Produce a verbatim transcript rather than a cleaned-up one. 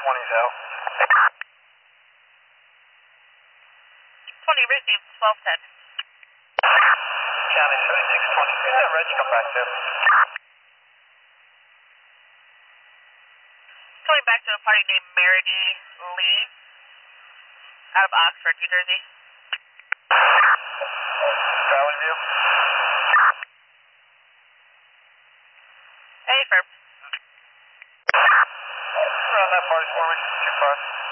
twenty's out. twenty received, twelve ten. County seventy-six twenty. Yeah, Reg, come back there. Coming back to a party named Meredy Lee out of Oxford, New Jersey. Valley View. Hey, firm. Around that party for me. two five.